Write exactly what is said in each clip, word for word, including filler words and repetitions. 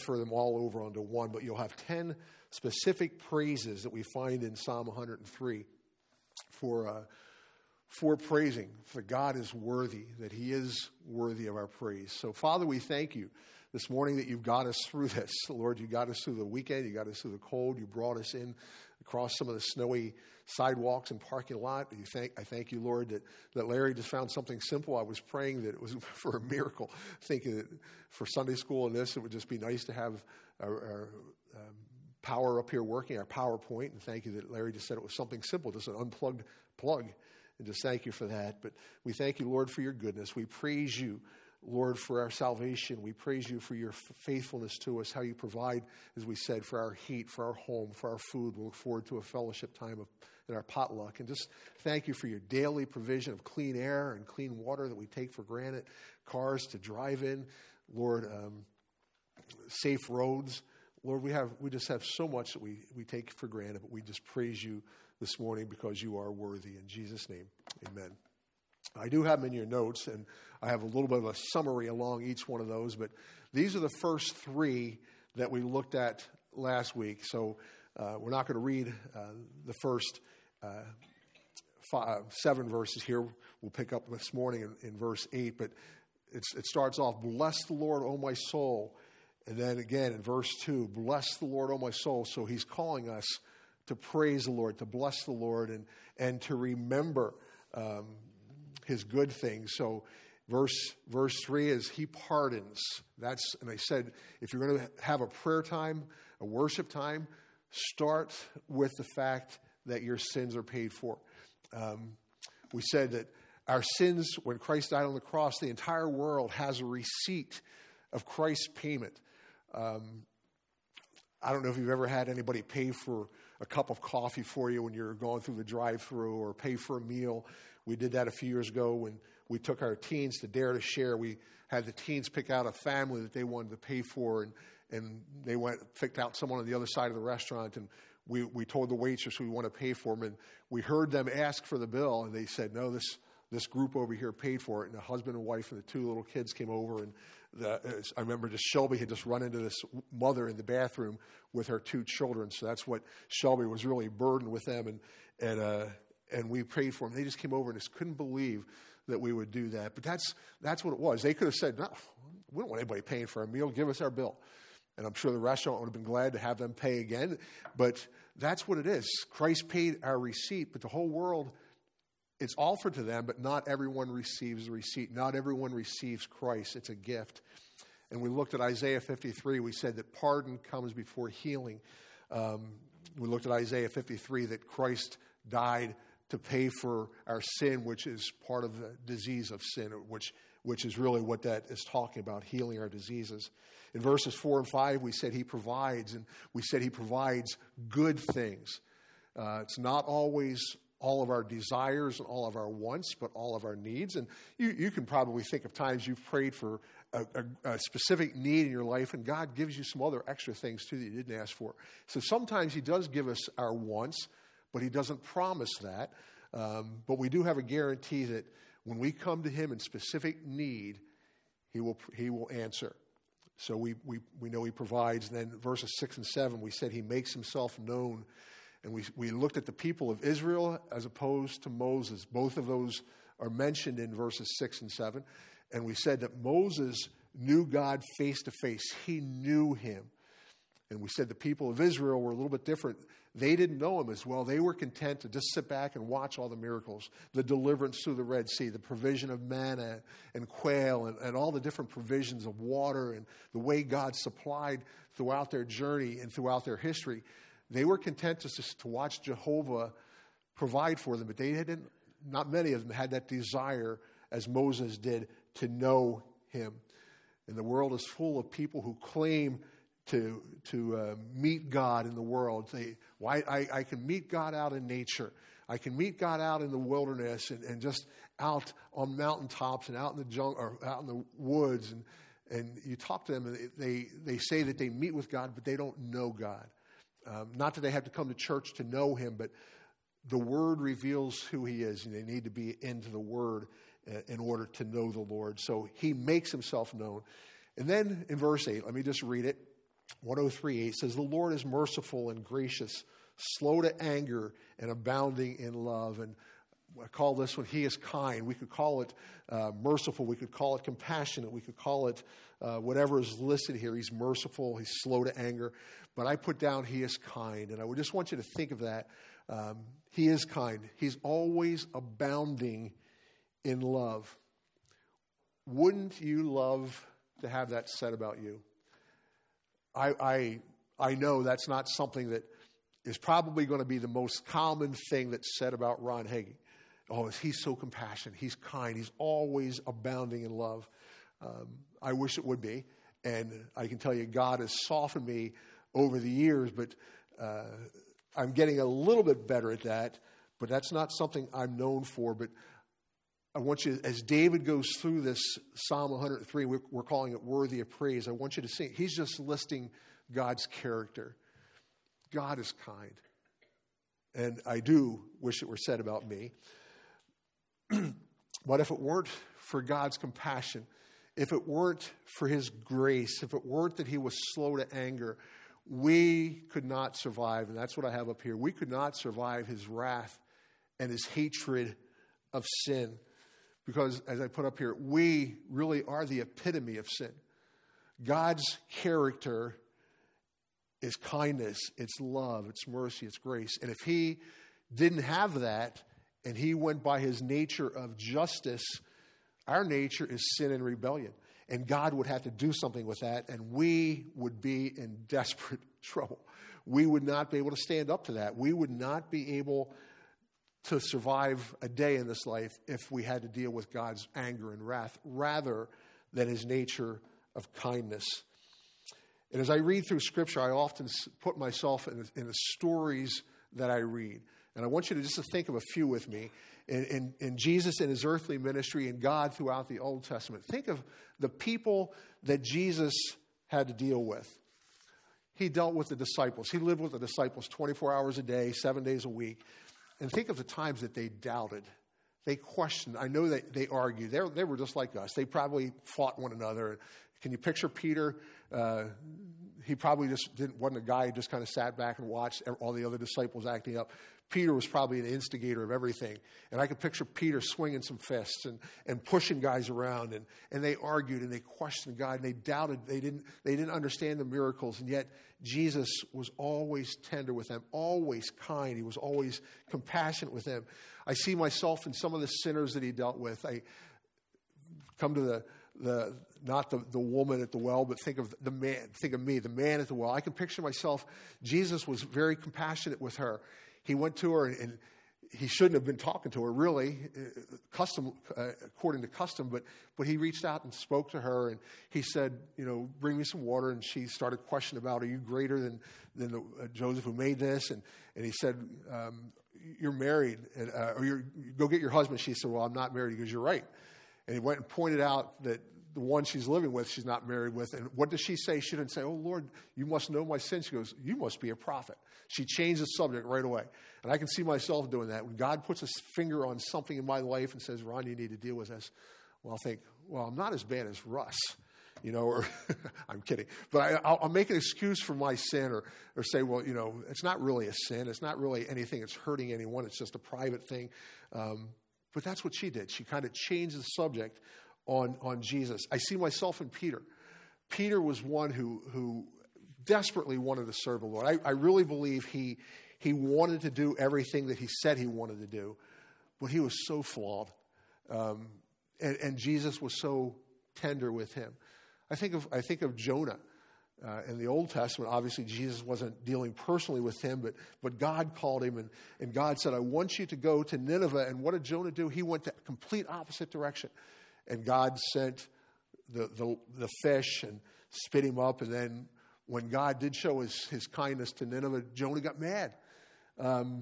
transfer them all over onto one, but you'll have ten specific praises that we find in Psalm one hundred three for uh, for praising, for God is worthy, that he is worthy of our praise. So, Father, we thank you this morning that you've got us through this. Lord, you got us through the weekend, you got us through the cold, you brought us in across some of the snowy sidewalks and parking lot. You thank, I thank you, Lord, that, that Larry just found something simple. I was praying that it was for a miracle, thinking that for Sunday school and this, it would just be nice to have our, our um, power up here working, our PowerPoint. And thank you that Larry just said it was something simple, just an unplugged plug. And just thank you for that. But we thank you, Lord, for your goodness. We praise you, Lord, for our salvation. We praise you for your faithfulness to us, how you provide, as we said, for our heat, for our home, for our food. We look forward to a fellowship time of, in our potluck. And just thank you for your daily provision of clean air and clean water that we take for granted, cars to drive in, Lord, um, safe roads. Lord, we have we just have so much that we, we take for granted, but we just praise you this morning because you are worthy. In Jesus' name, amen. I do have them in your notes, and I have a little bit of a summary along each one of those, but these are the first three that we looked at last week. So uh, we're not going to read uh, the first uh, five, seven verses here. We'll pick up this morning in, in verse eight, but it's, it starts off, bless the Lord, O my soul. And then again in verse two, bless the Lord, O my soul. So he's calling us to praise the Lord, to bless the Lord, and, and to remember um, his good things. So verse verse three is he pardons. That's, and I said, if you're going to have a prayer time, a worship time, start with the fact that your sins are paid for. Um, we said that our sins, when Christ died on the cross, the entire world has a receipt of Christ's payment. Um, I don't know if you've ever had anybody pay for a cup of coffee for you when you're going through the drive-thru, or pay for a meal. We did that a few years ago when we took our teens to Dare to Share. We had the teens pick out a family that they wanted to pay for, and, and they went picked out someone on the other side of the restaurant, and we, we told the waitress we want to pay for them, and we heard them ask for the bill, and they said, no, this this group over here paid for it. And the husband and wife and the two little kids came over, and the, I remember just Shelby had just run into this mother in the bathroom with her two children. So that's what Shelby was really burdened with them. And and uh, and we prayed for them. They just came over and just couldn't believe that we would do that. But that's that's what it was. They could have said, no, we don't want anybody paying for our meal. Give us our bill. And I'm sure the restaurant would have been glad to have them pay again. But that's what it is. Christ paid our receipt, but the whole world, it's offered to them, but not everyone receives the receipt. Not everyone receives Christ. It's a gift. And we looked at Isaiah fifty-three. We said that pardon comes before healing. Um, we looked at Isaiah fifty-three, that Christ died to pay for our sin, which is part of the disease of sin, which, which is really what that is talking about, healing our diseases. In verses four and five, we said he provides, and we said he provides good things. Uh, it's not always all of our desires and all of our wants, but all of our needs. And you, you can probably think of times you've prayed for a, a, a specific need in your life, and God gives you some other extra things too that you didn't ask for. So sometimes he does give us our wants, but he doesn't promise that. Um, but we do have a guarantee that when we come to him in specific need, he will he will answer. So we we we know he provides. And then verses six and seven, we said he makes himself known. And we we looked at the people of Israel as opposed to Moses. Both of those are mentioned in verses six and seven. And we said that Moses knew God face to face. He knew him. And we said the people of Israel were a little bit different. They didn't know him as well. They were content to just sit back and watch all the miracles, the deliverance through the Red Sea, the provision of manna and quail, and, and all the different provisions of water, and the way God supplied throughout their journey and throughout their history. They were content to, to watch Jehovah provide for them, but they didn't. Not many of them had that desire, as Moses did, to know him. And the world is full of people who claim to to uh, meet God in the world. They, why I, I can meet God out in nature. I can meet God out in the wilderness, and, and just out on mountaintops and out in the jungle or out in the woods. And and you talk to them, and they they say that they meet with God, but they don't know God. Um, not that they have to come to church to know him, but the Word reveals who he is, and they need to be into the Word uh, in order to know the Lord. So he makes himself known. And then in verse eight, let me just read it. one oh three eight says, the Lord is merciful and gracious, slow to anger and abounding in love. And I call this one, he is kind. We could call it uh, merciful. We could call it compassionate. We could call it uh, whatever is listed here. He's merciful. He's slow to anger. But I put down he is kind. And I would just want you to think of that. Um, he is kind. He's always abounding in love. Wouldn't you love to have that said about you? I, I, I know that's not something that is probably going to be the most common thing that's said about Ron Hagee. Oh, he's so compassionate. He's kind. He's always abounding in love. Um, I wish it would be. And I can tell you God has softened me over the years, but uh, I'm getting a little bit better at that. But that's not something I'm known for. But I want you, as David goes through this Psalm one hundred three, we're, we're calling it worthy of praise. I want you to see, he's just listing God's character. God is kind. And I do wish it were said about me. But if it weren't for God's compassion, if it weren't for his grace, if it weren't that he was slow to anger, we could not survive. And that's what I have up here. We could not survive his wrath and his hatred of sin. Because, as I put up here, we really are the epitome of sin. God's character is kindness, it's love, it's mercy, it's grace. And if he didn't have that, and he went by his nature of justice, our nature is sin and rebellion. And God would have to do something with that, and we would be in desperate trouble. We would not be able to stand up to that. We would not be able to survive a day in this life if we had to deal with God's anger and wrath, rather than his nature of kindness. And as I read through Scripture, I often put myself in the, in the stories that I read. And I want you to just to think of a few with me. In, in, in Jesus in his earthly ministry and God throughout the Old Testament. Think of the people that Jesus had to deal with. He dealt with the disciples. He lived with the disciples twenty-four hours a day, seven days a week. And think of the times that they doubted. They questioned. I know that they argued. They, they were just like us. They probably fought one another. Can you picture Peter? Uh, he probably just didn't, wasn't a guy who just kind of sat back and watched all the other disciples acting up. Peter was probably an instigator of everything. And I could picture Peter swinging some fists and, and pushing guys around. And, and they argued and they questioned God and they doubted. They didn't, they didn't understand the miracles. And yet Jesus was always tender with them, always kind. He was always compassionate with them. I see myself in some of the sinners that he dealt with. I come to the, the not the, the woman at the well, but think of the man, think of me, the man at the well. I can picture myself. Jesus was very compassionate with her. He went to her, and, and he shouldn't have been talking to her, really, custom, uh, according to custom, but, but he reached out and spoke to her, and he said, you know, bring me some water, and she started questioning about, are you greater than, than the, uh, Joseph who made this? And, and he said, um, you're married, and, uh, or you're, go get your husband. She said, well, I'm not married. He goes, you're right. And he went and pointed out that the one she's living with, she's not married with. And what does she say? She didn't say, oh, Lord, you must know my sin. She goes, you must be a prophet. She changed the subject right away. And I can see myself doing that. When God puts his finger on something in my life and says, Ron, you need to deal with this. Well, I'll think, well, I'm not as bad as Russ, you know, or I'm kidding. But I, I'll, I'll make an excuse for my sin or, or say, well, you know, it's not really a sin. It's not really anything that's hurting anyone. It's just a private thing. Um, but that's what she did. She kind of changed the subject on, on Jesus. I see myself in Peter. Peter was one who, who desperately wanted to serve the Lord. I, I really believe he, he wanted to do everything that he said he wanted to do, but he was so flawed. Um, and, and Jesus was so tender with him. I think of, I think of Jonah. Uh, in the Old Testament, obviously Jesus wasn't dealing personally with him, but but God called him, and, and God said, I want you to go to Nineveh. And what did Jonah do? He went the complete opposite direction. And God sent the, the, the fish and spit him up. And then when God did show his, his kindness to Nineveh, Jonah got mad. Um,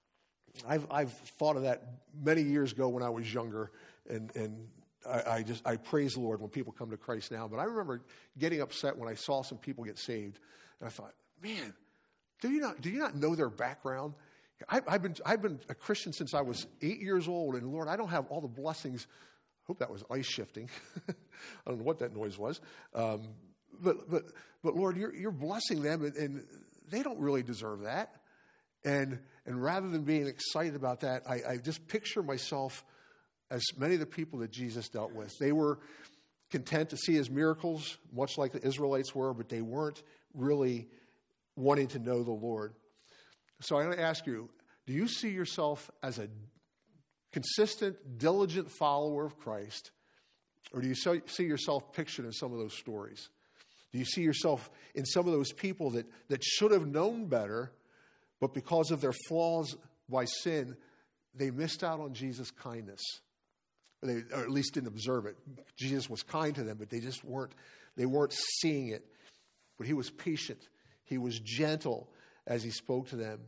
I've, I've thought of that many years ago when I was younger, and, and I, I just I praise the Lord when people come to Christ now. But I remember getting upset when I saw some people get saved, and I thought, man, do you not do you not know their background? I, I've been I've been a Christian since I was eight years old, and Lord, I don't have all the blessings. I hope that was ice shifting. I don't know what that noise was. Um, but but but Lord, you're you're blessing them, and, and they don't really deserve that. And and rather than being excited about that, I, I just picture myself as many of the people that Jesus dealt with. They were content to see his miracles, much like the Israelites were, but they weren't really wanting to know the Lord. So I'm going to ask you, do you see yourself as a consistent, diligent follower of Christ, or do you see yourself pictured in some of those stories? Do you see yourself in some of those people that, that should have known better, but because of their flaws by sin, they missed out on Jesus' kindness? Or, they, or at least didn't observe it. Jesus was kind to them, but they just weren't, they weren't seeing it. But he was patient. He was gentle as he spoke to them.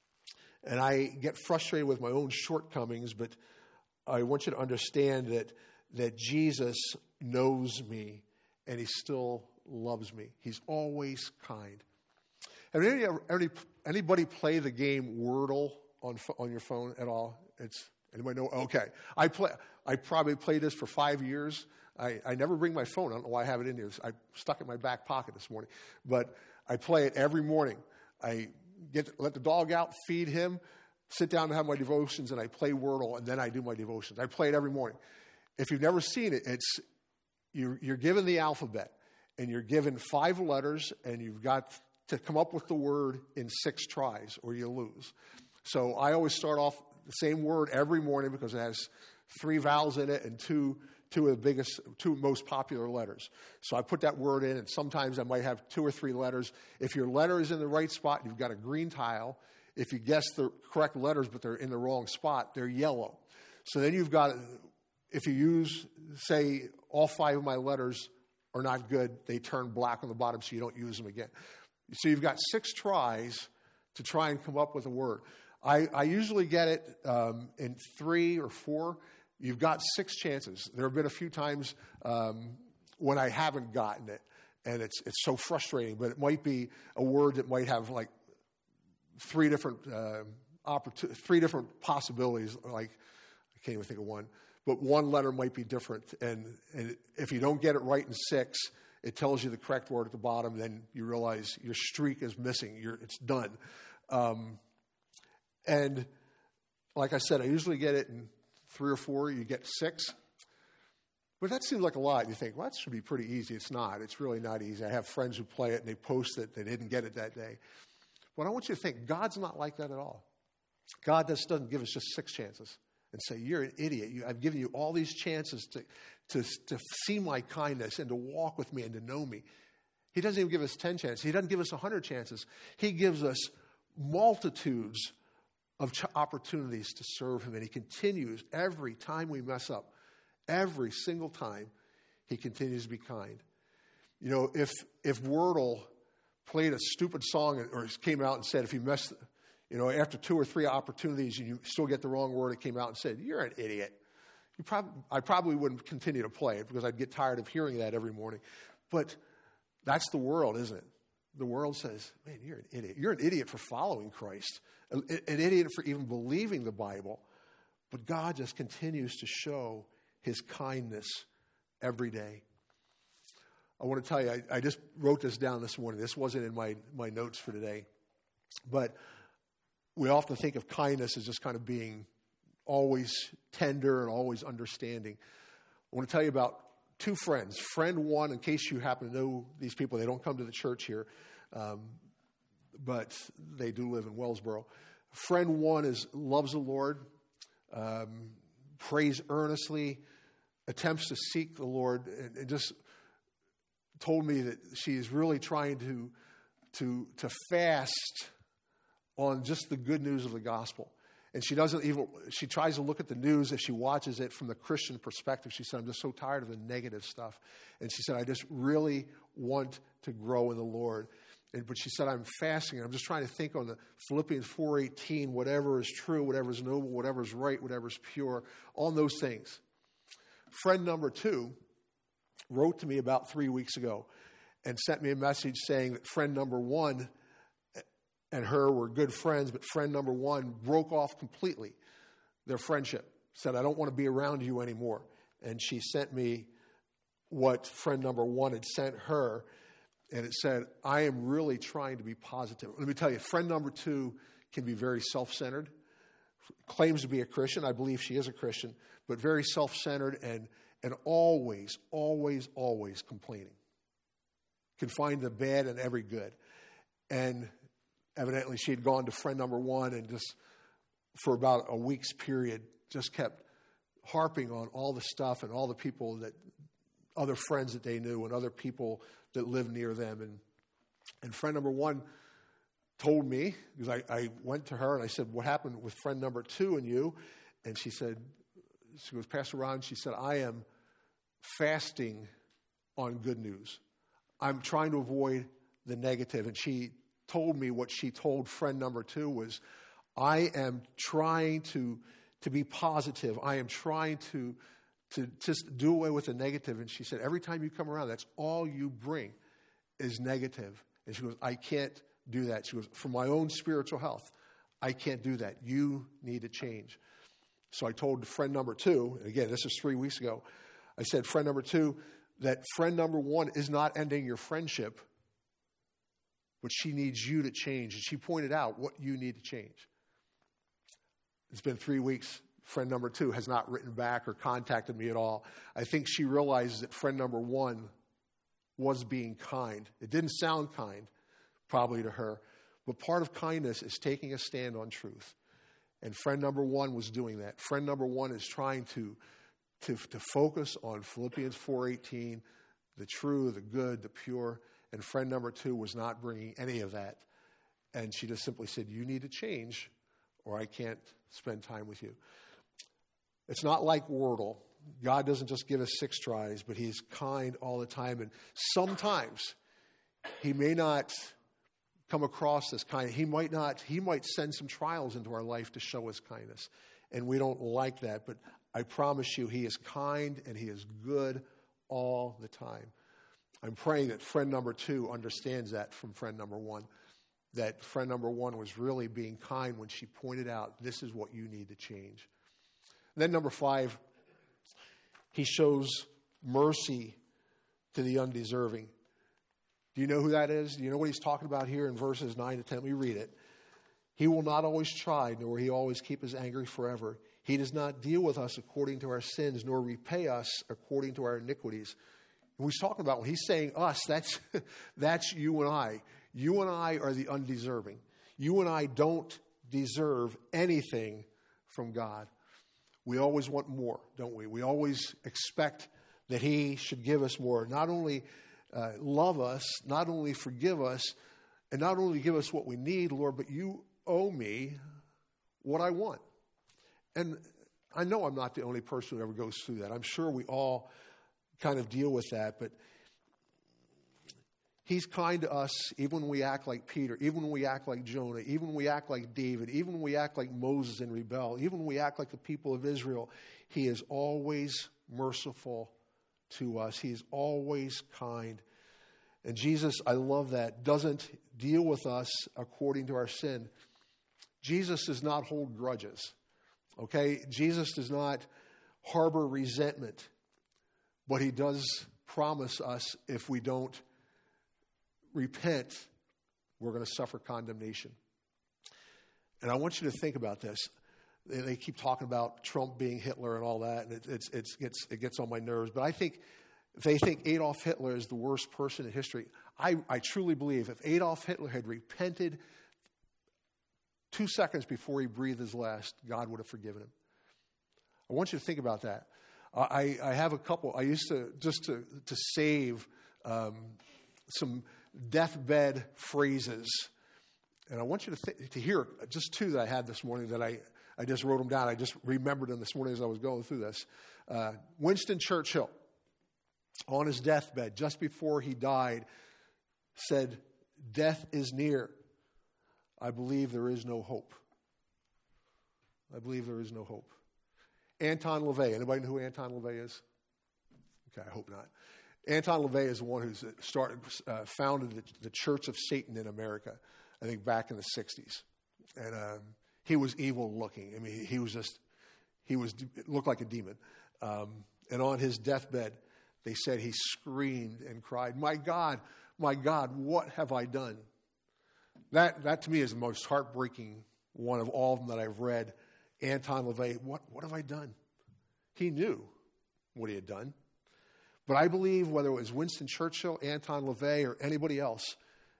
And I get frustrated with my own shortcomings, but I want you to understand that, that Jesus knows me, and he still loves me. He's always kind. Have any, any, anybody play the game Wordle on on your phone at all? It's anybody know? Okay, I play. I probably played this for five years. I, I never bring my phone. I don't know why I have it in here. I stuck it in my back pocket this morning, but I play it every morning. I get let the dog out, feed him, sit down and have my devotions, and I play Wordle, and then I do my devotions. I play it every morning. If you've never seen it, it's you're, you're given the alphabet, and you're given five letters, and you've got to come up with the word in six tries, or you lose. So I always start off the same word every morning because it has three vowels in it and two two of the biggest, two most popular letters. So I put that word in, and sometimes I might have two or three letters. If your letter is in the right spot, you've got a green tile. If you guess the correct letters, but they're in the wrong spot, they're yellow. So then you've got, if you use, say, all five of my letters are not good, they turn black on the bottom, so you don't use them again. So you've got six tries to try and come up with a word. I, I usually get it um, in three or four. You've got six chances. There have been a few times um, when I haven't gotten it, and it's it's so frustrating. But it might be a word that might have like three different uh, opportun- three different possibilities. Like I can't even think of one, but one letter might be different. And, and if you don't get it right in six, it tells you the correct word at the bottom. Then you realize your streak is missing. You're, it's done. Um, and like I said, I usually get it in three or four. You get six. But that seems like a lot. You think, well, that should be pretty easy. It's not. It's really not easy. I have friends who play it, and they post it. They didn't get it that day. But I want you to think, God's not like that at all. God just doesn't give us just six chances and say, you're an idiot. You, I've given you all these chances to, to, to see my kindness and to walk with me and to know me. He doesn't even give us ten chances. He doesn't give us one hundred chances. He gives us multitudes of ch- opportunities to serve him. And he continues every time we mess up. Every single time, he continues to be kind. You know, if if Wordle played a stupid song or came out and said, if you mess, you know, after two or three opportunities and you still get the wrong word, it came out and said, you're an idiot. You probably, I probably wouldn't continue to play it because I'd get tired of hearing that every morning. But that's the world, isn't it? The world says, man, you're an idiot. You're an idiot for following Christ, an idiot for even believing the Bible. But God just continues to show his kindness every day. I want to tell you, I, I just wrote this down this morning. This wasn't in my, my notes for today. But we often think of kindness as just kind of being always tender and always understanding. I want to tell you about two friends. Friend one, in case you happen to know these people, they don't come to the church here, um, but they do live in Wellsboro. Friend one is loves the Lord, um, prays earnestly, attempts to seek the Lord, and, and just told me that she is really trying to to to fast on just the good news of the gospel. And she doesn't even, she tries to look at the news if she watches it from the Christian perspective. She said, I'm just so tired of the negative stuff. And she said, I just really want to grow in the Lord. And, but she said, I'm fasting. And I'm just trying to think on the Philippians four eighteen, whatever is true, whatever is noble, whatever is right, whatever is pure, on those things. Friend number two wrote to me about three weeks ago and sent me a message saying that friend number one and her were good friends, but friend number one broke off completely their friendship. Said, I don't want to be around you anymore. And she sent me what friend number one had sent her. And it said, I am really trying to be positive. Let me tell you, friend number two can be very self-centered, claims to be a Christian. I believe she is a Christian, but very self-centered and, and always, always, always complaining. Can find the bad in every good. And evidently she had gone to friend number one and just for about a week's period just kept harping on all the stuff and all the people that, other friends that they knew and other people that lived near them. And, and friend number one told me, because I, I went to her and I said, what happened with friend number two and you? And she said, she goes, Pastor Ron, she said, I am fasting on good news. I'm trying to avoid the negative. And she told me what she told friend number two was, I am trying to, to be positive. I am trying to, to just do away with the negative. And she said, every time you come around, that's all you bring is negative. And she goes, I can't do that. She goes, for my own spiritual health, I can't do that. You need to change. So I told friend number two, and again, this is three weeks ago, I said, friend number two, that friend number one is not ending your friendship, but she needs you to change. And she pointed out what you need to change. It's been three weeks. Friend number two has not written back or contacted me at all. I think she realizes that friend number one was being kind. It didn't sound kind, probably to her, but part of kindness is taking a stand on truth. And friend number one was doing that. Friend number one is trying to, to, to focus on Philippians four eighteen, the true, the good, the pure. And friend number two was not bringing any of that. And she just simply said, you need to change or I can't spend time with you. It's not like Wordle. God doesn't just give us six tries, but he's kind all the time. And sometimes he may not come across as kind. He might not, he might send some trials into our life to show us kindness. And we don't like that. But I promise you, he is kind and he is good all the time. I'm praying that friend number two understands that from friend number one. That friend number one was really being kind when she pointed out, this is what you need to change. And then number five, he shows mercy to the undeserving. Do you know who that is? Do you know what he's talking about here in verses nine to ten? Let me read it. He will not always chide, nor will he always keep his anger forever. He does not deal with us according to our sins, nor repay us according to our iniquities. And he's talking about, when he's saying us, that's, that's you and I. You and I are the undeserving. You and I don't deserve anything from God. We always want more, don't we? We always expect that he should give us more. Not only uh, love us, not only forgive us, and not only give us what we need, Lord, but you owe me what I want. And I know I'm not the only person who ever goes through that. I'm sure we all kind of deal with that, but he's kind to us even when we act like Peter, even when we act like Jonah, even when we act like David, even when we act like Moses and rebel, even when we act like the people of Israel. He is always merciful to us. He is always kind. And Jesus, I love that, doesn't deal with us according to our sin. Jesus does not hold grudges, okay? Jesus does not harbor resentment, but he does promise us if we don't repent, we're going to suffer condemnation. And I want you to think about this. They, they keep talking about Trump being Hitler and all that, and it, it's, it's, it's, it gets on my nerves. But I think if they think Adolf Hitler is the worst person in history, I, I truly believe if Adolf Hitler had repented two seconds before he breathed his last, God would have forgiven him. I want you to think about that. I, I have a couple. I used to, just to, to save um, some deathbed phrases. And I want you to th- to hear just two that I had this morning that I, I just wrote them down. I just remembered them this morning as I was going through this. Uh, Winston Churchill, on his deathbed, just before he died, said, "Death is near. I believe there is no hope." I believe there is no hope. Anton LaVey. Anybody know who Anton LaVey is? Okay, I hope not. Anton LaVey is the one who started, uh, founded the, the Church of Satan in America, I think back in the sixties. And um, he was evil looking. I mean, he, he was just, he was looked like a demon. Um, and on his deathbed, they said he screamed and cried, "My God, my God, what have I done? That, that to me is the most heartbreaking one of all of them that I've read. Anton LaVey, what, what have I done? He knew what he had done. But I believe whether it was Winston Churchill, Anton LaVey, or anybody else,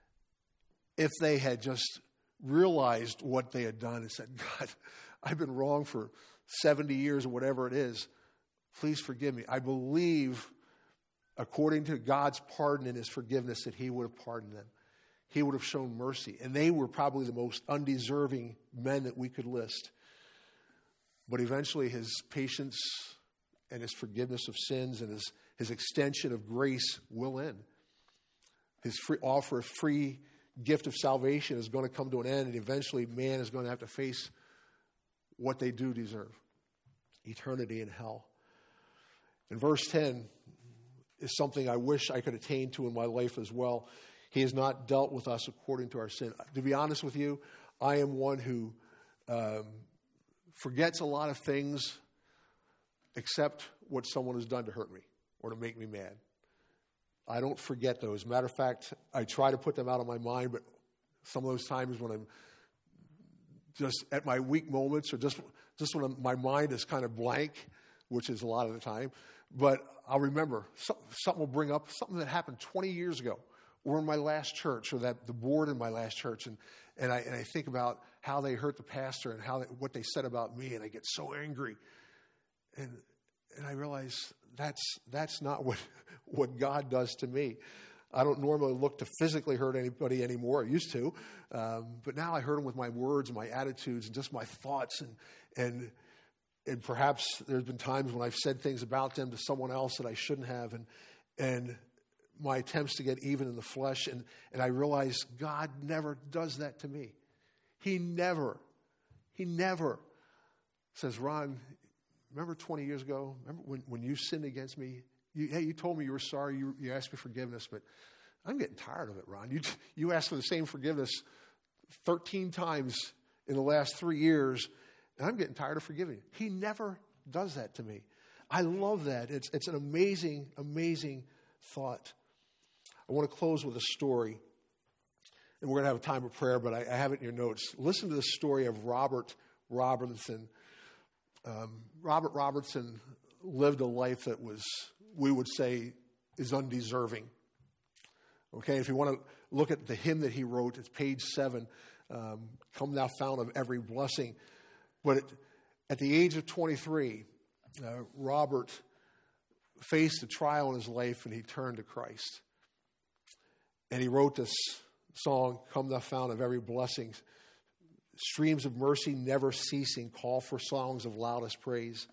if they had just realized what they had done and said, God, I've been wrong for seventy years or whatever it is, please forgive me. I believe, according to God's pardon and his forgiveness, that he would have pardoned them. He would have shown mercy. And they were probably the most undeserving men that we could list. But eventually his patience and his forgiveness of sins and his, his extension of grace will end. His free, offer of free gift of salvation is going to come to an end, and eventually man is going to have to face what they do deserve, eternity in hell. And verse ten is something I wish I could attain to in my life as well. He has not dealt with us according to our sin. To be honest with you, I am one who um, forgets a lot of things except what someone has done to hurt me or to make me mad. I don't forget those. Matter of fact, I try to put them out of my mind, but some of those times when I'm just at my weak moments or just, just when I'm, my mind is kind of blank, which is a lot of the time, but I'll remember something, something will bring up something that happened twenty years ago or in my last church or that the board in my last church. And, and, I, and I think about how they hurt the pastor and how they, what they said about me, and I get so angry. And and I realize that's that's not what, what God does to me. I don't normally look to physically hurt anybody anymore. I used to. Um, but now I hurt them with my words and my attitudes and just my thoughts. And, and, and perhaps there's been times when I've said things about them to someone else that I shouldn't have. And, and my attempts to get even in the flesh. And, and I realize God never does that to me. He never, he never says, Ron, remember twenty years ago, remember when, when you sinned against me? You, hey, you told me you were sorry. You, you asked me forgiveness, but I'm getting tired of it, Ron. You, you asked for the same forgiveness thirteen times in the last three years, and I'm getting tired of forgiving you. He never does that to me. I love that. It's, it's an amazing, amazing thought. I want to close with a story, and we're going to have a time of prayer, but I, I have it in your notes. Listen to the story of Robert Robertson. Um, Robert Robertson lived a life that was, we would say, is undeserving. Okay, if you want to look at the hymn that he wrote, it's page seven, um, Come Thou Fount of Every Blessing. But at, at the age of twenty-three, uh, Robert faced a trial in his life and he turned to Christ. And he wrote this song, Come Thou Fount of Every Blessing. Streams of mercy never ceasing, call for songs of loudest praise.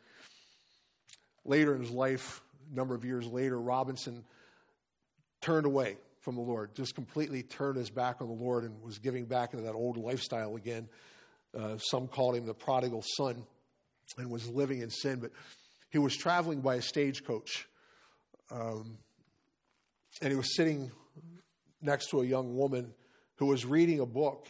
Later in his life, a number of years later, Robinson turned away from the Lord, just completely turned his back on the Lord and was giving back into that old lifestyle again. Uh, some called him the prodigal son and was living in sin, but he was traveling by a stagecoach. Um, and he was sitting next to a young woman who was reading a book.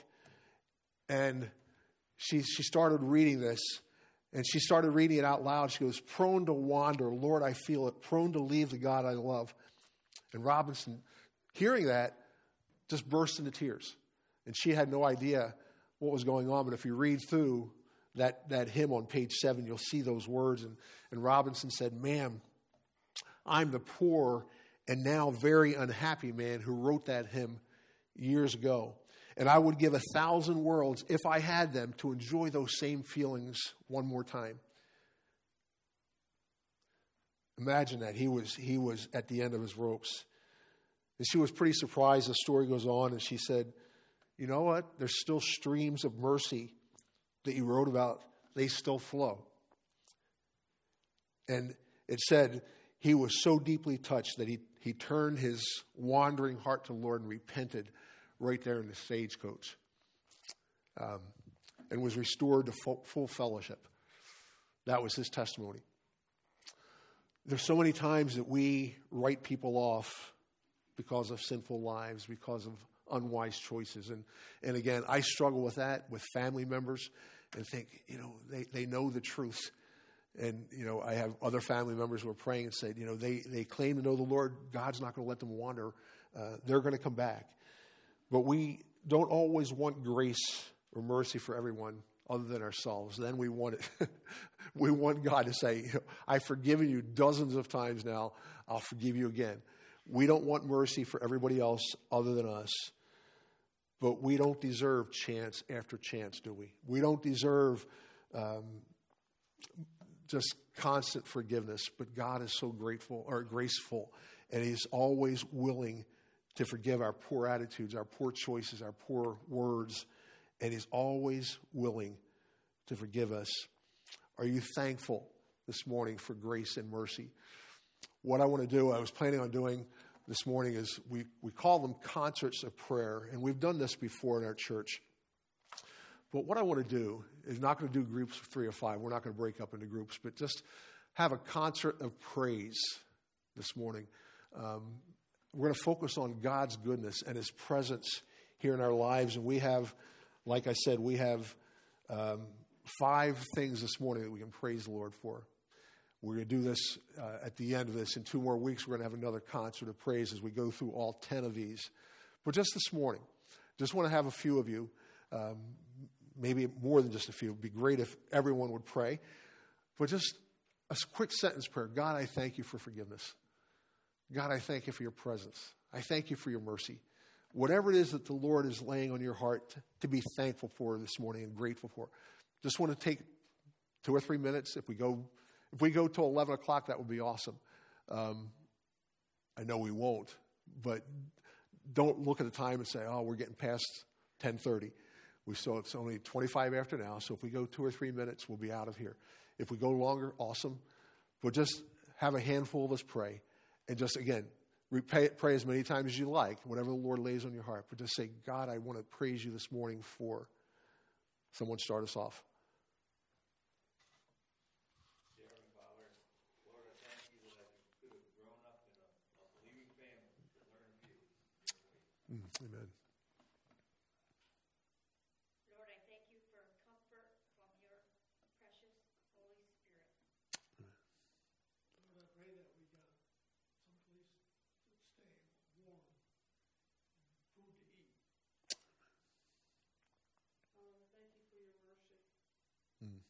And she she started reading this, and she started reading it out loud. She goes, prone to wander, Lord, I feel it, prone to leave the God I love. And Robinson, hearing that, just burst into tears. And she had no idea what was going on. But if you read through that, that hymn on page seven, you'll see those words. And, and Robinson said, ma'am, I'm the poor and now very unhappy man who wrote that hymn years ago. And I would give a thousand worlds, if I had them, to enjoy those same feelings one more time. Imagine that. He was, he was at the end of his ropes. And she was pretty surprised. The story goes on, and she said, you know what? There's still streams of mercy that you wrote about. They still flow. And it said he was so deeply touched that he, he turned his wandering heart to the Lord and repented right there in the stagecoach, um, and was restored to full, full fellowship. That was his testimony. There's so many times that we write people off because of sinful lives, because of unwise choices. And, and again, I struggle with that with family members and think, you know, they, they know the truth. And, you know, I have other family members who are praying and said, you know, they, they claim to know the Lord. God's not going to let them wander. Uh, they're going to come back. But we don't always want grace or mercy for everyone other than ourselves. Then we want it. We want God to say, I've forgiven you dozens of times now. I'll forgive you again. We don't want mercy for everybody else other than us. But we don't deserve chance after chance, do we? We don't deserve um, just constant forgiveness. But God is so grateful or graceful, and He's always willing to forgive our poor attitudes, our poor choices, our poor words, and He's always willing to forgive us. Are you thankful this morning for grace and mercy? What I want to do, I was planning on doing this morning, is we, we call them concerts of prayer, and we've done this before in our church. But what I want to do is not going to do groups of three or five. We're not going to break up into groups, but just have a concert of praise this morning. Um, we're going to focus on God's goodness and His presence here in our lives. And we have, like I said, we have um, five things this morning that we can praise the Lord for. We're going to do this uh, at the end of this. In two more weeks, we're going to have another concert of praise as we go through all ten of these. But just this morning, just want to have a few of you, um, maybe more than just a few. It would be great if everyone would pray. But just a quick sentence prayer. God, I thank you for forgiveness. God, I thank you for your presence. I thank you for your mercy. Whatever it is that the Lord is laying on your heart to be thankful for this morning and grateful for, just want to take two or three minutes. If we go, if we go till eleven o'clock, that would be awesome. Um, I know we won't, but don't look at the time and say, "Oh, we're getting past ten thirty." We so it's only twenty-five after now. So if we go two or three minutes, we'll be out of here. If we go longer, awesome. But just have a handful of us pray. And just, again, pray, pray as many times as you like, whatever the Lord lays on your heart. But just say, God, I want to praise you this morning for. Someone start us off. Dear Heavenly Father, Lord, I thank you that I could have grown up in a, a believing family to learn of you. Mm, amen. Lord, I thank you for comfort from your precious Holy Spirit. Lord, I pray that we got someplace to stay warm and food to eat. Lord, thank you for your mercy. Mm.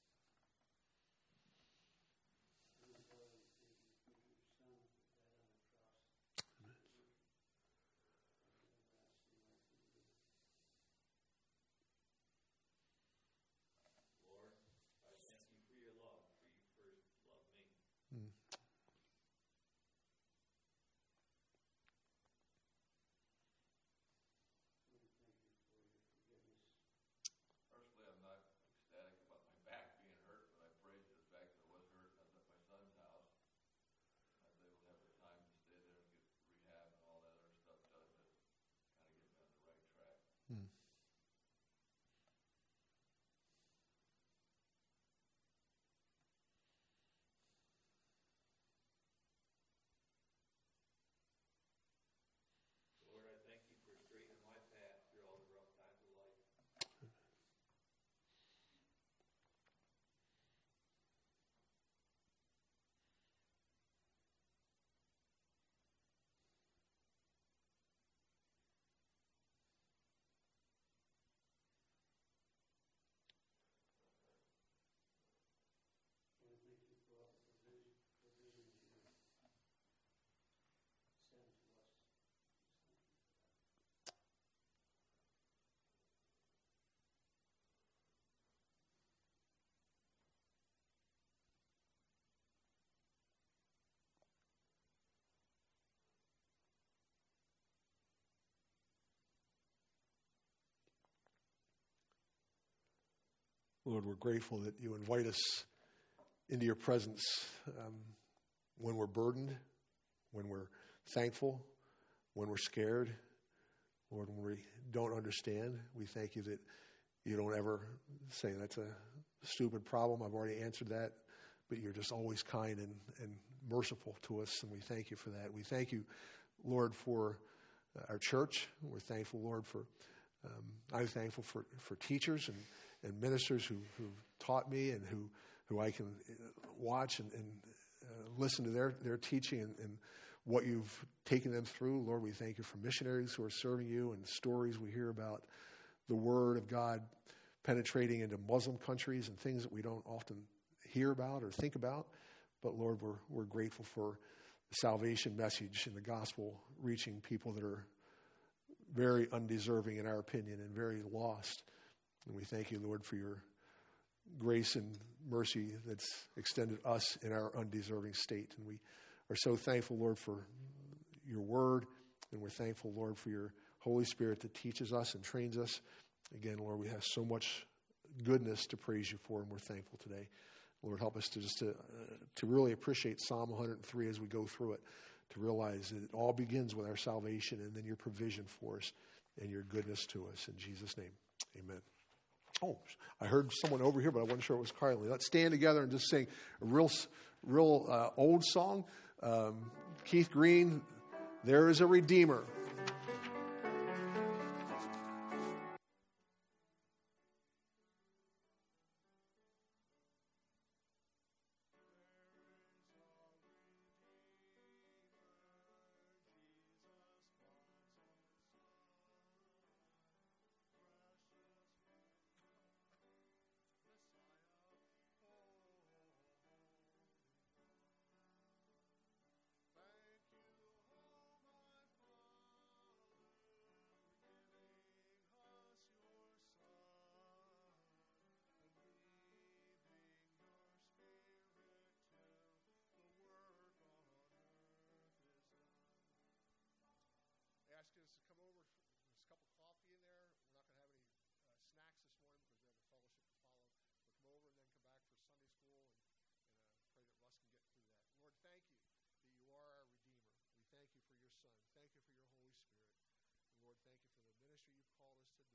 Lord, I thank you for your love, for you first loved me. Mm. Personally, I'm not ecstatic about my back being hurt, but I praise the fact that I was hurt and I was at my son's house. I was able to have the time to stay there and get rehab and all that other stuff done to kind of get me on the right track. Mm. Lord, I thank you for straightening my path through all the rough times of life. Lord, thank you for all the provision, provisions you send to us. Lord, we're grateful that you invite us into your presence um, when we're burdened, when we're thankful, when we're scared. Lord, when we don't understand, we thank you that you don't ever say that's a stupid problem. I've already answered that. But you're just always kind and, and merciful to us, and we thank you for that. We thank you, Lord, for our church. We're thankful, Lord, for um, I'm thankful for, for teachers and, and ministers who, who've taught me and who, who I can watch and, and uh, listen to their, their teaching. And, and what you've taken them through. Lord, we thank you for missionaries who are serving you and stories we hear about the Word of God penetrating into Muslim countries and things that we don't often hear about or think about. But Lord, we're, we're grateful for the salvation message and the gospel reaching people that are very undeserving in our opinion and very lost. And we thank you, Lord, for your grace and mercy that's extended us in our undeserving state. And we are so thankful, Lord, for your word. And we're thankful, Lord, for your Holy Spirit that teaches us and trains us. Again, Lord, we have so much goodness to praise you for, and we're thankful today. Lord, help us to just to, uh, to really appreciate Psalm one hundred three as we go through it, to realize that it all begins with our salvation and then your provision for us and your goodness to us. In Jesus' name, amen. Oh, I heard someone over here, but I wasn't sure it was Carly. Let's stand together and just sing a real, real uh, old song. Um, Keith Green, There is a Redeemer. Thank you for your Son. Thank you for your Holy Spirit. And Lord, thank you for the ministry you've called us to do.